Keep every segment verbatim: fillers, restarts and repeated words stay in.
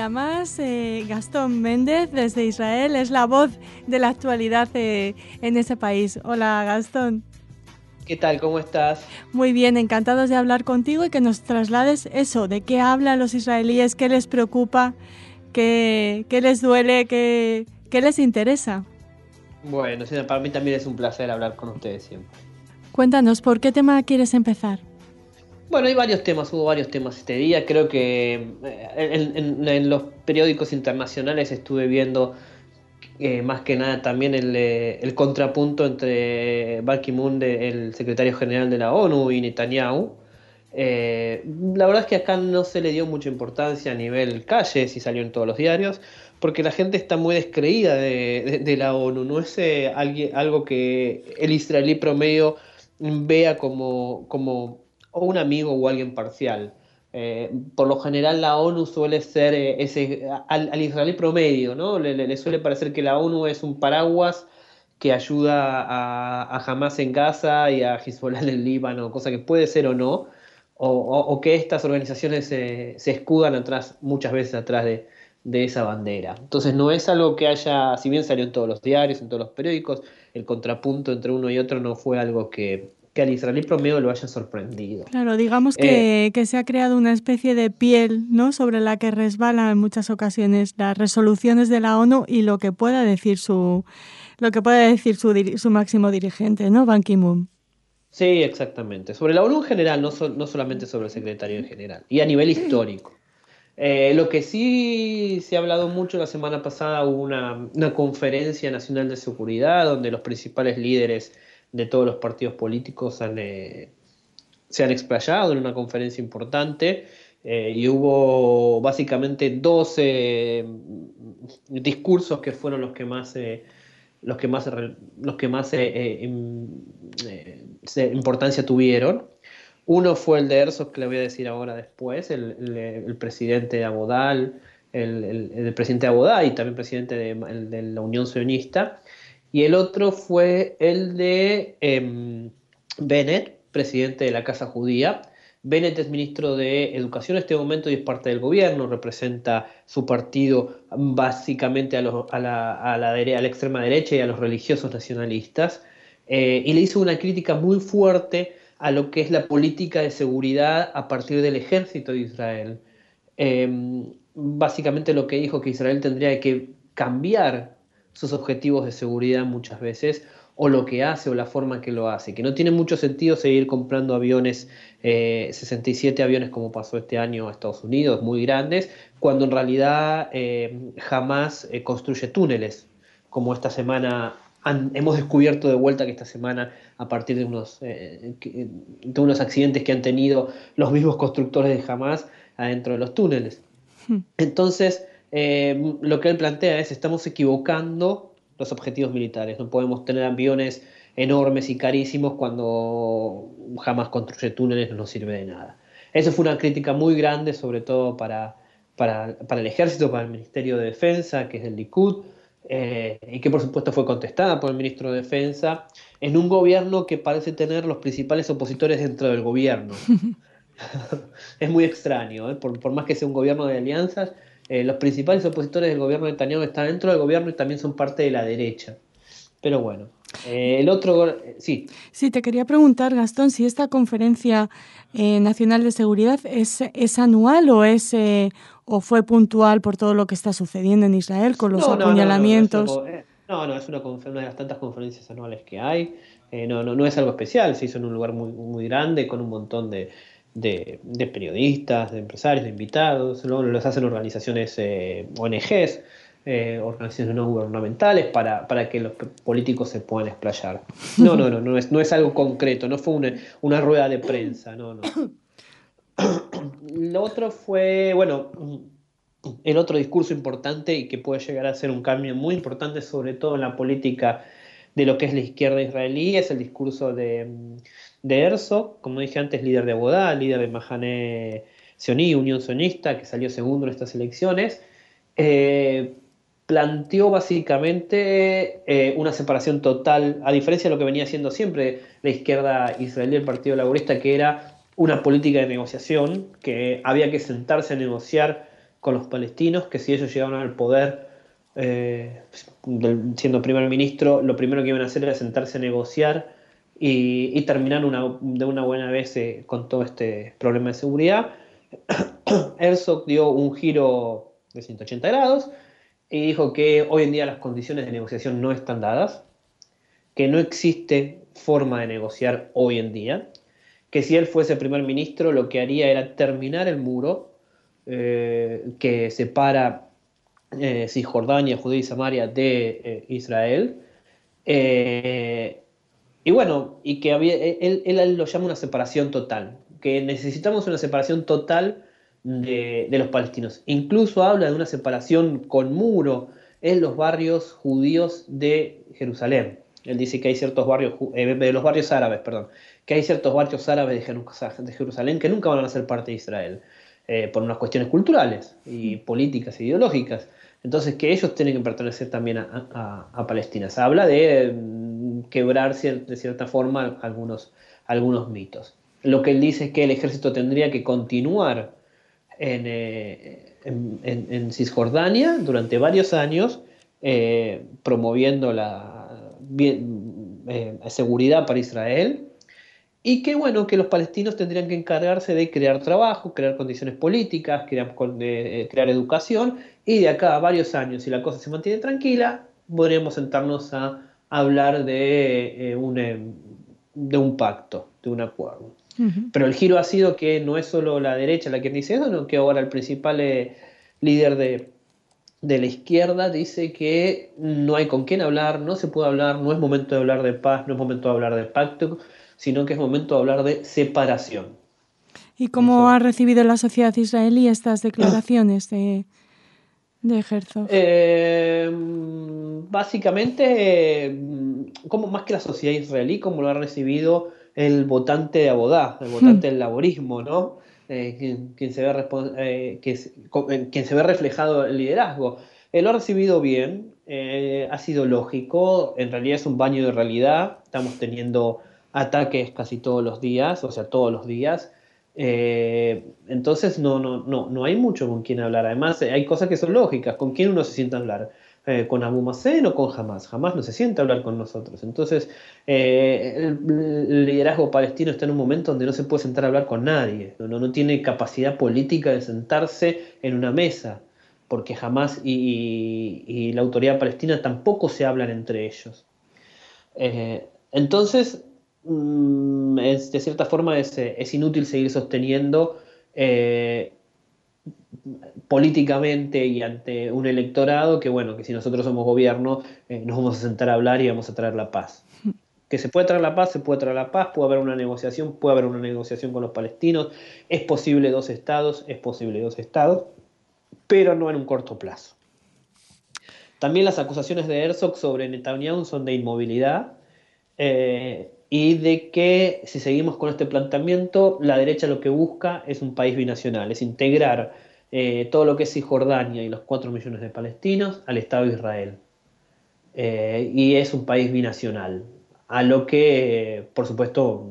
además eh, Gastón Méndez desde Israel es la voz de la actualidad eh, en ese país. Hola Gastón. ¿Qué tal? ¿Cómo estás? Muy bien, encantados de hablar contigo y que nos traslades eso, de qué hablan los israelíes, qué les preocupa, qué, qué les duele, qué, qué les interesa. Bueno, sí, para mí también es un placer hablar con ustedes siempre. Cuéntanos, ¿por qué tema quieres empezar? Bueno, hay varios temas, hubo varios temas este día. Creo que eh, en, en- en los periódicos internacionales estuve viendo eh, más que nada también el, eh, el contrapunto entre Ban Ki-moon, de- el secretario general de la ONU, y Netanyahu. Eh, la verdad es que acá no se le dio mucha importancia a nivel calle, si salió en todos los diarios, porque la gente está muy descreída de, de- de la ONU. No es eh, alguien- algo que el israelí promedio vea como, como o un amigo o alguien parcial. Eh, por lo general la ONU suele ser eh, ese al, al israelí promedio, ¿no? Le, le- le suele parecer que la ONU es un paraguas que ayuda a, a Hamas en Gaza y a Hezbollah en el Líbano, cosa que puede ser o no, o, o- o que estas organizaciones se, se escudan atrás, muchas veces atrás de, de esa bandera. Entonces no es algo que haya, si bien salió en todos los diarios, en todos los periódicos, el contrapunto entre uno y otro no fue algo que, que al israelí promedio lo haya sorprendido. Claro, digamos Eh, que, que se ha creado una especie de piel, ¿no?, sobre la que resbalan en muchas ocasiones las resoluciones de la ONU y lo que pueda decir su lo que pueda decir su, diri- su máximo dirigente, ¿no?, Ban Ki-moon. Sí, exactamente. Sobre la ONU en general, no, so- no solamente sobre el secretario en general, y a nivel histórico. Eh, lo que sí se ha hablado mucho la semana pasada, hubo una, una conferencia nacional de seguridad donde los principales líderes de todos los partidos políticos han, eh, se han explayado en una conferencia importante, eh, y hubo básicamente doce discursos que fueron los que más... eh, los que más, los que más eh, eh, im- eh, se- importancia tuvieron. Uno fue el de Herzog, que le voy a decir ahora después, el, el- el presidente de Abodal, el, el- el presidente de Abodal y también presidente de, el de la Unión Sionista. Y el otro fue el de em, Bennett, presidente de la Casa Judía. Bennett es ministro de Educación en este momento y es parte del gobierno, representa su partido básicamente a, los- a la, a la dere- a la extrema derecha y a los religiosos nacionalistas, eh, y le hizo una crítica muy fuerte a lo que es la política de seguridad a partir del ejército de Israel. Eh, Básicamente lo que dijo que Israel tendría que cambiar sus objetivos de seguridad muchas veces, o lo que hace o la forma que lo hace, que no tiene mucho sentido seguir comprando aviones, eh, sesenta y siete aviones como pasó este año a Estados Unidos, muy grandes, cuando en realidad eh, jamás eh, construye túneles, como esta semana han- hemos descubierto de vuelta que esta semana, a partir de unos, eh, que- de unos accidentes que han tenido los mismos constructores de Hamas adentro de los túneles. Entonces, eh, lo que él plantea es, estamos equivocando los objetivos militares, no podemos tener aviones enormes y carísimos cuando jamás construye túneles, no nos sirve de nada. Eso fue una crítica muy grande, sobre todo para, para, para el ejército, para el Ministerio de Defensa, que es del Likud, eh, y que por supuesto fue contestada por el ministro de Defensa, en un gobierno que parece tener los principales opositores dentro del gobierno. Es muy extraño, ¿eh? Por, por más que sea un gobierno de alianzas, eh, los principales opositores del gobierno de Netanyahu están dentro del gobierno y también son parte de la derecha. Pero bueno, eh, el otro, eh, sí. Sí, te quería preguntar, Gastón, si esta conferencia eh, nacional de seguridad es, es anual o es eh, o fue puntual por todo lo que está sucediendo en Israel con los No, no, no, no, no es una, apuñalamientos. co- eh, no, no, es una, confer- una de las tantas conferencias anuales que hay. Eh, no, no, no es algo especial, se hizo en un lugar muy, muy grande con un montón de, de, de periodistas, de empresarios, de invitados. Luego los hacen organizaciones, eh, O N Ges, eh, organizaciones no gubernamentales, para, para que los p- políticos se puedan explayar. No, no, no, no es, no es algo concreto, no fue una, una rueda de prensa, no, no. Lo otro fue, bueno, el otro discurso importante y que puede llegar a ser un cambio muy importante, sobre todo en la política de lo que es la izquierda israelí, es el discurso de, de Herzog, como dije antes, líder de Abodá, líder de Mahané Sioní, Unión Sionista, que salió segundo en estas elecciones. Eh, Planteó básicamente eh, una separación total, a diferencia de lo que venía haciendo siempre la izquierda israelí, el Partido Laborista, que era una política de negociación, que había que sentarse a negociar con los palestinos, que si ellos llegaban al poder, eh, siendo primer ministro, lo primero que iban a hacer era sentarse a negociar y, y terminar una, de una buena vez eh, con todo este problema de seguridad. Herzog dio un giro de ciento ochenta grados y dijo que hoy en día las condiciones de negociación no están dadas, que no existe forma de negociar hoy en día, que si él fuese primer ministro lo que haría era terminar el muro eh, que separa eh, Cisjordania, Judea y Samaria de eh, Israel. Eh, y bueno, y que había, él, él lo llama una separación total, que necesitamos una separación total de, de los palestinos. Incluso habla de una separación con muro en los barrios judíos de Jerusalén. Él dice que hay ciertos barrios, eh, de los barrios árabes, perdón, que hay ciertos barrios árabes de Jerusalén que nunca van a ser parte de Israel, eh, por unas cuestiones culturales y políticas e ideológicas. Entonces, que ellos tienen que pertenecer también a, a, a Palestina. Se habla de mm, quebrar cier de cierta forma algunos, algunos mitos. Lo que él dice es que el ejército tendría que continuar en, eh, en, en, en Cisjordania durante varios años, eh, promoviendo la bien, eh, seguridad para Israel, y que bueno, que los palestinos tendrían que encargarse de crear trabajo, crear condiciones políticas, crear, eh, crear educación, y de acá a varios años, si la cosa se mantiene tranquila, podríamos sentarnos a hablar de, eh, un, eh, de un pacto, de un acuerdo. Uh-huh. Pero el giro ha sido que no es solo la derecha la que dice eso, sino que ahora el principal eh, líder de, de la izquierda dice que no hay con quién hablar, no se puede hablar, no es momento de hablar de paz, no es momento de hablar de pacto, sino que es momento de hablar de separación. ¿Y cómo Eso. ha recibido la sociedad israelí estas declaraciones de, de Herzog? Eh, básicamente, eh, como más que la sociedad israelí, como lo ha recibido el votante de Abodá, el votante del laborismo, ¿no? Eh, quien, quien, se ve eh, que, quien se ve reflejado el liderazgo. Él lo ha recibido bien, eh, ha sido lógico, en realidad es un baño de realidad, estamos teniendo ataques casi todos los días, o sea, todos los días. Eh, entonces no, no, no, no hay mucho con quien hablar. Además, hay cosas que son lógicas. ¿Con quién uno se sienta a hablar? Eh, ¿Con Abu Mazen o con Hamas? Hamas no se sienta a hablar con nosotros. Entonces, eh, el, el liderazgo palestino está en un momento donde no se puede sentar a hablar con nadie. No, no, no tiene capacidad política de sentarse en una mesa, porque Hamas y, y, y la autoridad palestina tampoco se hablan entre ellos. Eh, entonces, es, de cierta forma es, es inútil seguir sosteniendo eh, políticamente y ante un electorado que bueno, que si nosotros somos gobierno eh, nos vamos a sentar a hablar y vamos a traer la paz. Que se puede traer la paz, se puede traer la paz, puede haber una negociación, puede haber una negociación con los palestinos, es posible dos estados, es posible dos estados, pero no en un corto plazo. También las acusaciones de Herzog sobre Netanyahu son de inmovilidad, eh, y de que si seguimos con este planteamiento, la derecha lo que busca es un país binacional, es integrar eh, todo lo que es Cisjordania y los cuatro millones de palestinos al Estado de Israel. Eh, y es un país binacional, a lo que, eh, por supuesto,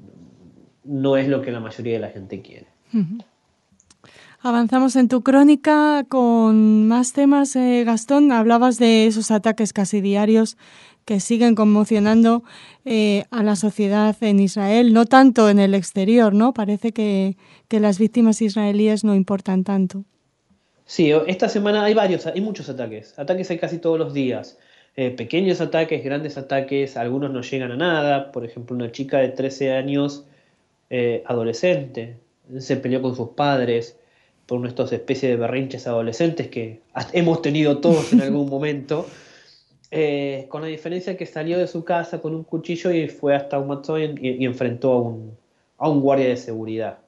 no es lo que la mayoría de la gente quiere. Uh-huh. Avanzamos en tu crónica con más temas, eh, Gastón. Hablabas de esos ataques casi diarios que siguen conmocionando eh, a la sociedad en Israel, no tanto en el exterior, ¿no? Parece que, que las víctimas israelíes no importan tanto. Sí, esta semana hay varios, hay muchos ataques. Ataques hay casi todos los días. Eh, pequeños ataques, grandes ataques, algunos no llegan a nada. Por ejemplo, una chica de trece años, eh, adolescente, se peleó con sus padres por una de estas especies de berrinches adolescentes que hemos tenido todos en algún momento. Eh, con la diferencia que salió de su casa con un cuchillo y fue hasta un matón y, y enfrentó a un, a un guardia de seguridad.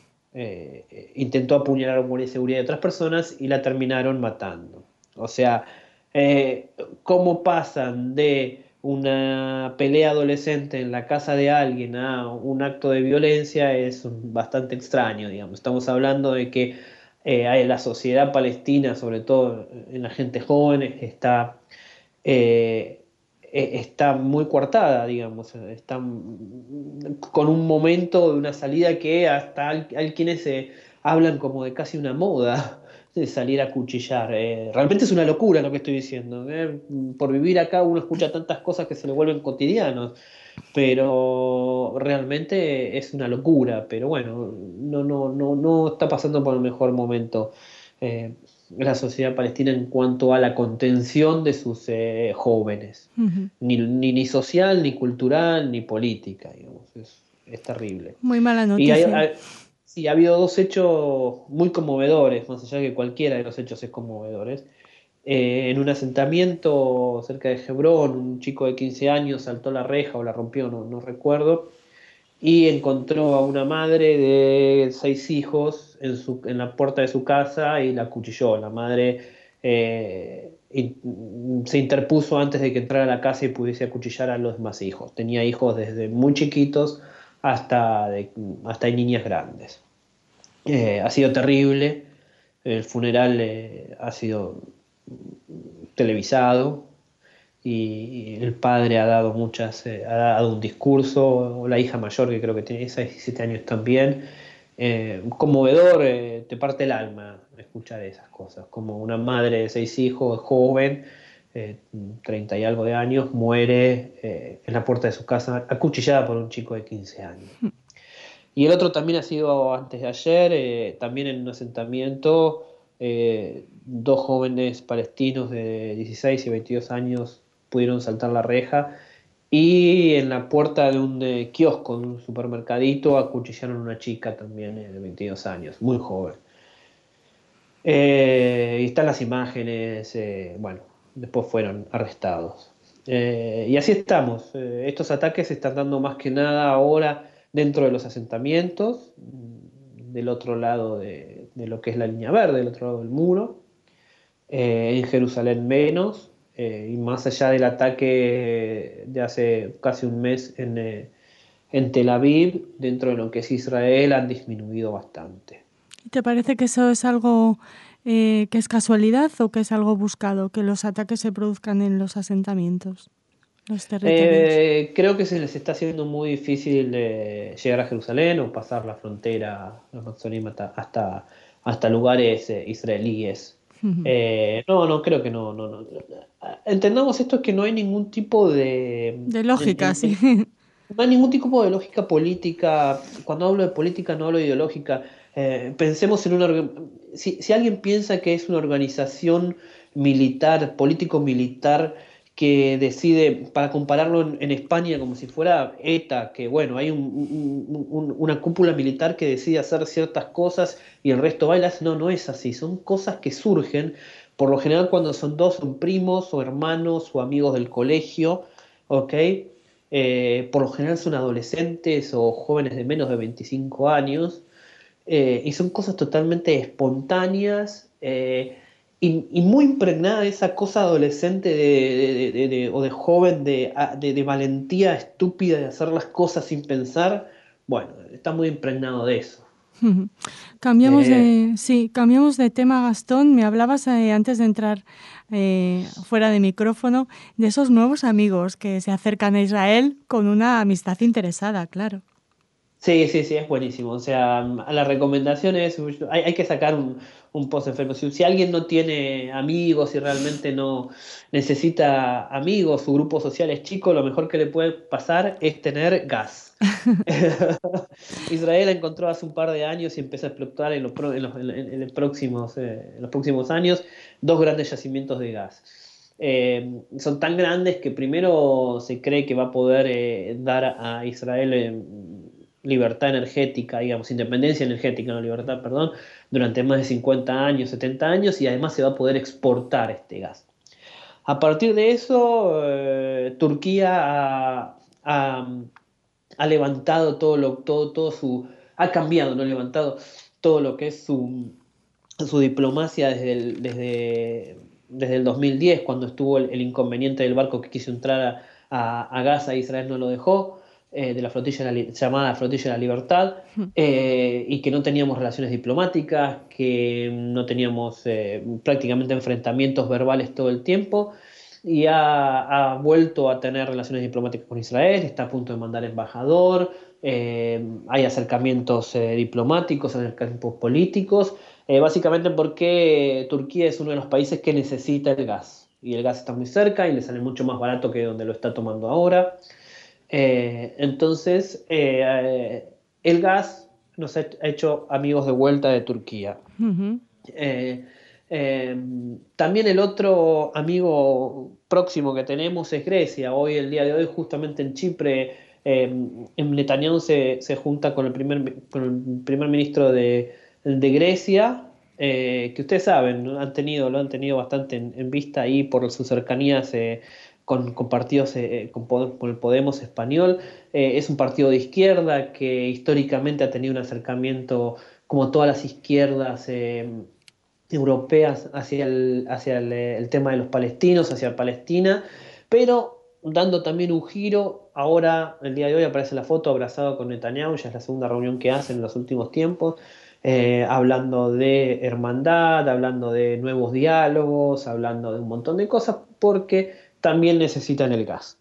Eh, intentó apuñalar a un guardia de seguridad de otras personas y la terminaron matando. O sea, eh, cómo pasan de una pelea adolescente en la casa de alguien a un acto de violencia es bastante extraño, digamos. Estamos hablando de que eh, la sociedad palestina, sobre todo en la gente joven, está eh, está muy coartada, digamos, está con un momento de una salida que hasta hay, hay quienes eh, hablan como de casi una moda, de salir a cuchillar. Eh, realmente es una locura lo que estoy diciendo. ¿eh? Por vivir acá uno escucha tantas cosas que se le vuelven cotidianos, pero realmente es una locura. Pero bueno, no, no, no, no está pasando por el mejor momento eh, la sociedad palestina en cuanto a la contención de sus eh, jóvenes. Ujú. Ni, ni, ni social, ni cultural, ni política, digamos. Es, es terrible. Muy mala Y hay, noticia. hay- sí, ha habido dos hechos muy conmovedores, más allá de que cualquiera de los hechos es conmovedores. Eh, en un asentamiento cerca de Hebrón, un chico de quince años saltó la reja o la rompió, no, no recuerdo, y encontró a una madre de seis hijos en, su, en la puerta de su casa y la acuchilló. La madre eh, in- se interpuso antes de que entrara a la casa y pudiese acuchillar a los demás hijos. Tenía hijos desde muy chiquitos hasta, de, hasta hay niñas grandes. Eh, ha sido terrible. El funeral eh, ha sido televisado y el padre ha dado muchas, eh, ha dado un discurso, o la hija mayor que creo que tiene diecisiete años también. Eh, conmovedor, eh, te parte el alma escuchar esas cosas, como una madre de seis hijos, joven, eh, treinta y algo de años, muere eh, en la puerta de su casa, acuchillada por un chico de quince años. Y el otro también ha sido antes de ayer, eh, también en un asentamiento, eh, dos jóvenes palestinos de dieciséis y veintidós años pudieron saltar la reja y en la puerta de un eh, kiosco, de un supermercadito, acuchillaron a una chica también eh, de veintidós años, muy joven. Eh, y están las imágenes, eh, bueno, después fueron arrestados. Eh, y así estamos. Eh, estos ataques se están dando más que nada ahora dentro de los asentamientos, mm, del otro lado de, de lo que es la línea verde, del otro lado del muro. Eh, en Jerusalén menos, eh, y más allá del ataque de hace casi un mes en, eh, en Tel Aviv, dentro de lo que es Israel, han disminuido bastante. ¿Y te parece que eso es algo eh, que es casualidad o que es algo buscado, que los ataques se produzcan en los asentamientos, los territorios? Eh, creo que se les está haciendo muy difícil eh, llegar a Jerusalén o pasar la frontera los Netzarim, hasta, hasta, hasta lugares eh, israelíes. Ujú. Eh, no, no, creo que no, no, no. Entendamos esto, es que no hay ningún tipo de... De en- lógica, en- sí. en- no hay ningún tipo de lógica política. Cuando hablo de política no hablo de ideológica. Eh, pensemos en una... orga- Si, si alguien piensa que es una organización militar, político-militar, que decide, para compararlo en, en España como si fuera ETA, que bueno, hay un- un- un- una cúpula militar que decide hacer ciertas cosas y el resto baila, no, no es así, son cosas que surgen, por lo general cuando son dos, son primos o hermanos o amigos del colegio, ¿ok? Eh, por lo general son adolescentes o jóvenes de menos de veinticinco años, eh, y son cosas totalmente espontáneas, eh, y, y muy impregnada de esa cosa adolescente de, de- de- de- o de joven de, a- de- de valentía estúpida de hacer las cosas sin pensar. Bueno, está muy impregnado de eso. Ujú. Cambiamos Eh, de, sí, cambiamos de tema, Gastón. Me hablabas eh, antes de entrar eh, fuera de micrófono de esos nuevos amigos que se acercan a Israel con una amistad interesada, claro. Sí, sí, sí, es buenísimo. O sea, a la recomendación es, hay, hay que sacar un, un post enfermo. Si, si alguien no tiene amigos y realmente no necesita amigos, su grupo social es chico, lo mejor que le puede pasar es tener gas. Israel encontró hace un par de años y empezó a explotar en los, pro- en los- en- en los próximos, eh, en los próximos años dos grandes yacimientos de gas. Eh, son tan grandes que primero se cree que va a poder eh, dar a Israel eh, libertad energética, digamos, independencia energética, no libertad, perdón, durante más de cincuenta años, setenta años, y además se va a poder exportar este gas. A partir de eso, eh, Turquía ha, ha- ha levantado todo lo, todo, todo su, ha cambiado, no levantado todo lo que es su, su diplomacia desde el, desde, desde el dos mil diez, cuando estuvo el, el inconveniente del barco que quiso entrar a, a, a Gaza, Israel no lo dejó, eh, de la flotilla de la, llamada Flotilla de la Libertad, eh, y que no teníamos relaciones diplomáticas, que no teníamos eh, prácticamente enfrentamientos verbales todo el tiempo, y ha, ha vuelto a tener relaciones diplomáticas con Israel, está a punto de mandar embajador, eh, hay acercamientos eh, diplomáticos, acercamientos políticos, eh, básicamente porque Turquía es uno de los países que necesita el gas. Y el gas está muy cerca y le sale mucho más barato que donde lo está tomando ahora. Eh, entonces, eh, eh, el gas nos ha hecho amigos de vuelta de Turquía. Uh-huh. Eh, eh, También el otro amigo próximo que tenemos es Grecia. Hoy, el día de hoy, justamente en Chipre, eh, Netanyahu se, se junta con el primer, con el primer ministro de, de Grecia, eh, que ustedes saben, ¿no? han tenido, lo han tenido bastante en, en vista ahí por sus cercanías eh, con, con partidos, eh, con, con el Podemos español. Eh, es un partido de izquierda que históricamente ha tenido un acercamiento, como todas las izquierdas eh, europeas, hacia, el, hacia el, el tema de los palestinos, hacia Palestina, pero dando también un giro. Ahora, el día de hoy, aparece la foto abrazado con Netanyahu, ya es la segunda reunión que hacen en los últimos tiempos, eh, hablando de hermandad, hablando de nuevos diálogos, hablando de un montón de cosas, porque también necesitan el gas.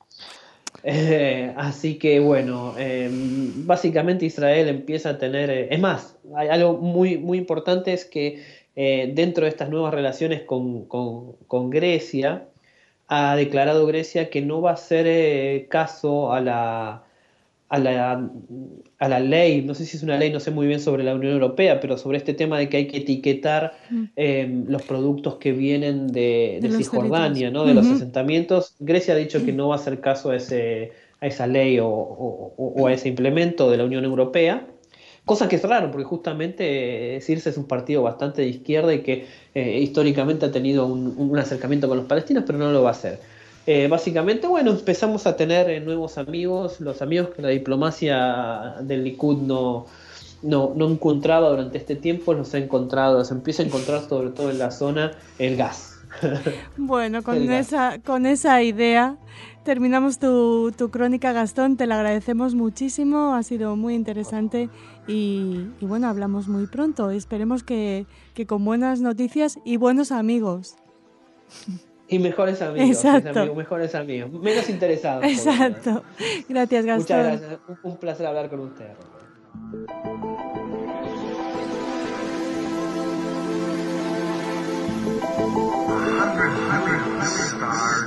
Eh, así que bueno, eh, básicamente Israel empieza a tener, eh, es más, hay algo muy, muy importante, es que eh, dentro de estas nuevas relaciones con, con- con Grecia, ha declarado Grecia que no va a hacer eh, caso a la, a la, a la ley, no sé si es una ley, no sé muy bien sobre la Unión Europea, pero sobre este tema de que hay que etiquetar eh, los productos que vienen de, De de los territorios. Cisjordania, ¿no? De los Uh-huh. asentamientos. Grecia ha dicho que no va a hacer caso a, ese, a esa ley o, o- o a ese implemento de la Unión Europea. Cosa que es raro, porque justamente eh, Sirse es un partido bastante de izquierda y que eh, históricamente ha tenido un, un acercamiento con los palestinos, pero no lo va a hacer. Eh, básicamente, bueno, empezamos a tener eh, nuevos amigos, los amigos que la diplomacia del Likud no, no, no encontraba durante este tiempo, los ha encontrado, se empieza a encontrar sobre todo en la zona el gas. Bueno, El con gas. esa, con esa idea terminamos tu, tu crónica, Gastón. Te la agradecemos muchísimo, ha sido muy interesante y, y bueno, hablamos muy pronto. Esperemos que, que con buenas noticias y buenos amigos. Y mejores amigos, sí, Exacto, amigos, mejores amigos, menos interesados por lo menos. exacto. Gracias, Muchas Gastón. gracias, un, un placer hablar con ustedes. A hundred million stars.